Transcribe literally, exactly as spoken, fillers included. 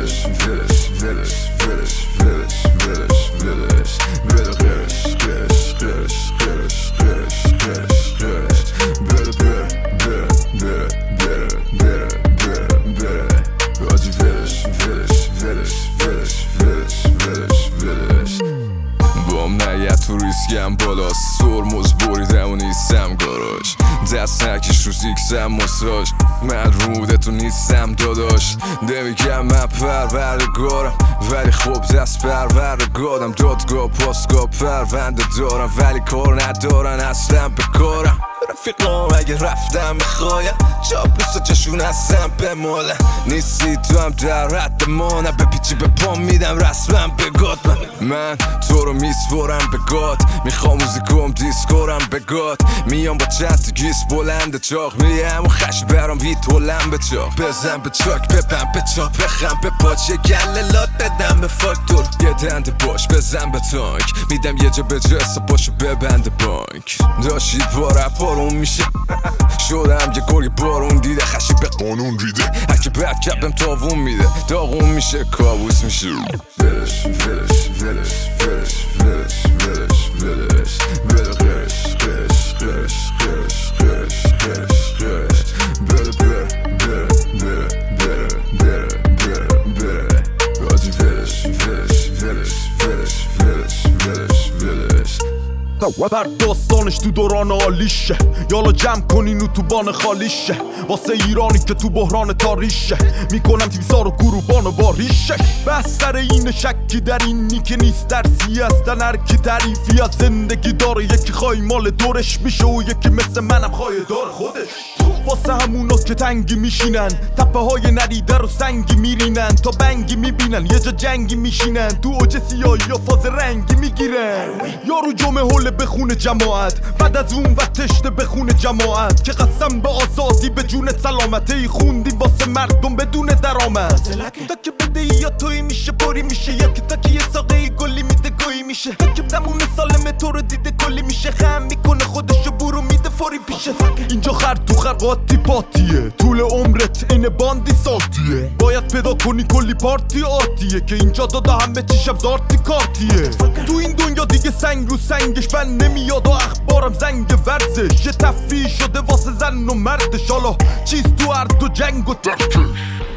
ولش ولش ولش ولش ولش ولش ولش بده غیرش غیرش غیرش غیرش غیرش غیرش غیرش بده بره بره بره بره بره بره بره آجی ولش ولش ولش ولش ولش ولش ولش بام نیت تو ریسکم بالاست سرمز بریدم و نیستم گاراژ دست نکش رو سیکسم مساج من رودتو نیستم داداش نمیگم من پروردگارم ولی خوب دست پروردگارم دادگاه پاسگاه پرونده دارم ولی کار ندارن اصلا به کارم رفیقام اگه رفتم میخوایم جا بسا جشون هستم به ماله نیستی تو هم در رد مانه به پیچی به پام میدم رسمم به گاد من, من تو رو میسپرم به گاد میخوام موزیکوم دیسکورم به گاد میام با چند گیس بلند چاق میم و خش برام ویت هلم به چاق بزن به چاک ببن به چاق بخم به پاچ یه گله لات بدم به فاکتور یه دنده باش بزن به تانک میدم یه جا به جسا باشو ببند بانک داشتید با رپارون میشه شدم یه گرگ بارون دیده خشی به قانون ریده هرکی بد کبم تاوون میده داغون میشه کابوس میشه ولش ولش ولش ولش ولش ولش ولش بده غیرش غیرش غیرش غیرش غیرش غیرش غیرش بده بره بره بره بره بره بره بره آجی ولش ولش ولش ولش ولش ولش ولش بر داستانش تو دوران عالیشه یالا جمع کنین و تو بان خالیشه واسه ایرانی که تو بحران تاریشه میکنم تیمسار و گروبان و باریشه بس سر این شکی در اینی که نیست درسی هستن هر کی تعریفی از زندگی داره یکی خواهی مال دورش میشه و یکی مثل منم خواهی دار خودش واسه همونا که تنگی میشینن تپه های ندیده رو سنگی میرینن تا بنگی میبینن یه جا جنگی میشینن تو اوج سیاهی یا فاز رنگی میگیرن یارو جمعه هوله بخونه جماعت بعد از اون و تشته بخونه جماعت که قسم به آزادی به جونت سلامتی خوندیم واسه مردم بدون درآمد تا که بده یا توی میشه باری میشه یا که تا که یه ساقه گلی میده گویی میشه تا که دمون سالمه تو رو دیده کلی میشه خم میکنه خودشو برو میده فوری پیشه اینجا خر تو خرقاتی پاتیه طول عمرت اینه باندی ساتیه باید پیدا کنی کلی پارتی آتیه که اینجا داده همه چیشم زارتی کارتیه تو این دنیا دیگه سنگ رو سنگش من نمیاد و اخبارم زنگ ورزش یه تفریح شده واسه زن و مردش حالا چیز تو هر دو جنگ و ترکش